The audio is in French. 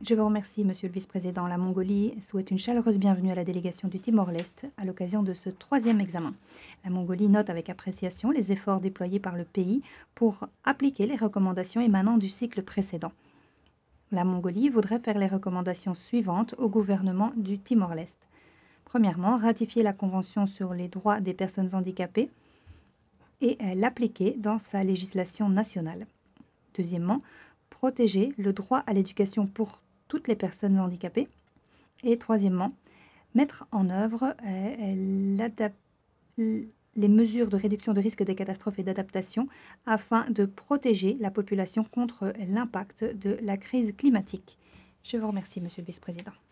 Je vous remercie, Monsieur le Vice-président. La Mongolie souhaite une chaleureuse bienvenue à la délégation du Timor-Leste à l'occasion de ce troisième examen. La Mongolie note avec appréciation les efforts déployés par le pays pour appliquer les recommandations émanant du cycle précédent. La Mongolie voudrait faire les recommandations suivantes au gouvernement du Timor-Leste. Premièrement, ratifier la Convention sur les droits des personnes handicapées et l'appliquer dans sa législation nationale. Deuxièmement, protéger le droit à l'éducation pour toutes les personnes handicapées. Et troisièmement, mettre en œuvre les mesures de réduction de risque des catastrophes et d'adaptation afin de protéger la population contre l'impact de la crise climatique. Je vous remercie, Monsieur le Vice-président.